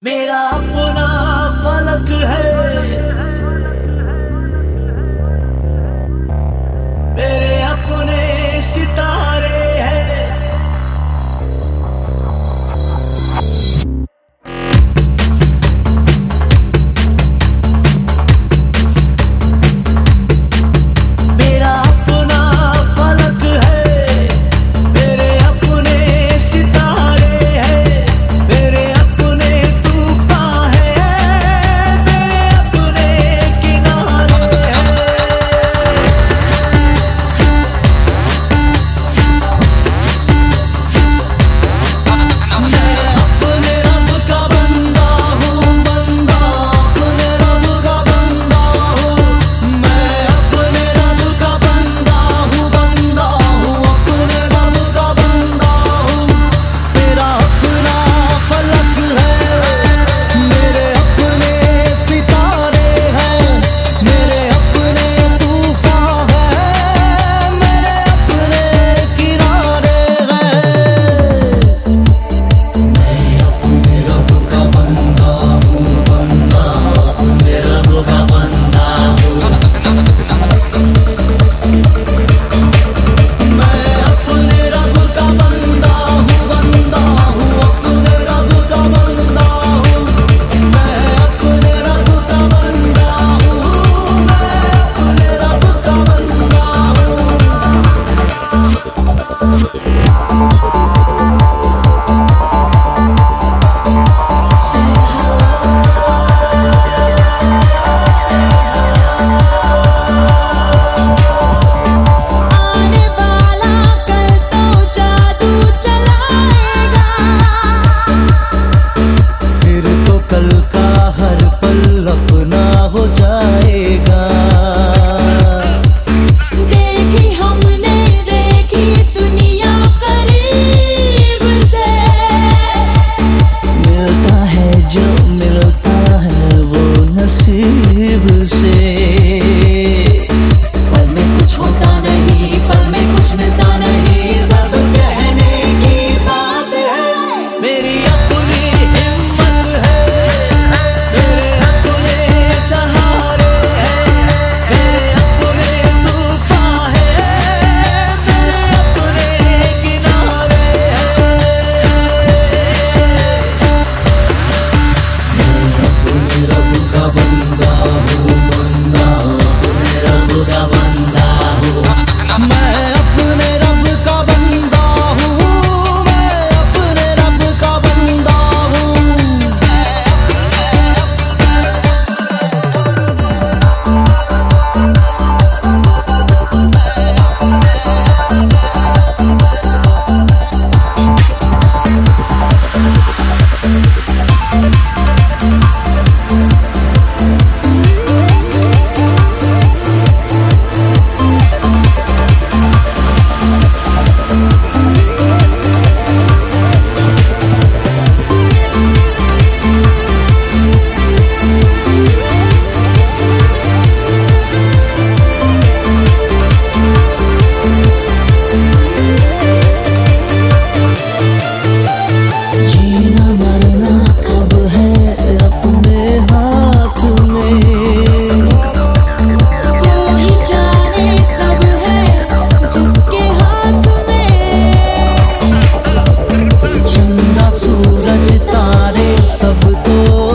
मेरा अपना फलक है, मेरे अपने सितारे हैं। मेरा अपना फलक है, मेरे अपने सितारे हैं, मेरे अपने तूफान हैं, मेरे अपने किनारे हैं। मैं अपने रब का बंदा हूँ, बंदा अपने रब का बंदा हूँ। मैं अपने रब का बंदा हूँ, बंदा हूँ अपने रब का बंदा हूँ। मेरा अपना फलक है, मेरे अपने सितारे हैं, मेरे अपने तूफान हैं, मेरे अपने किनारे हैं। मैं अपने रब का बंदा हूँ, बंदा अपने रब का बंदा हूँ। मैं अपने रब का बंदा हूँ, बंदा हूँ अपने रब का बंदा हूँ। मैं अपने रब का बंदा हूँ, मैं अपने रब का बंदा आने वाला कल तो जादू चलाएगा। फिर तो कल का हर पल अपना हो जाएगा। देखी हमने देखी दुनिया करीब से। मिलता है जो मिलता है वो नसीब से। पल में कुछ होता नहीं, पल में कुछ मिलता नहीं, सब कहने की बात है। मेरी अपनी हिम्मत है, मेरे अपने सहारे हैं, मेरे अपने तूफान हैं, मेरे अपने किनारे हैं। अपने रब का बंदा हूँ, बंदा अपने रब का बंदा हूँ। मैं अपने रब का बंदा हूँ, मैं अपने रब का बंदा हूँ। जीना मरना कब है अपने हाथ में। वो ही जाने सब है जिसके हाथ में। चंदा सूरज तारे सब तो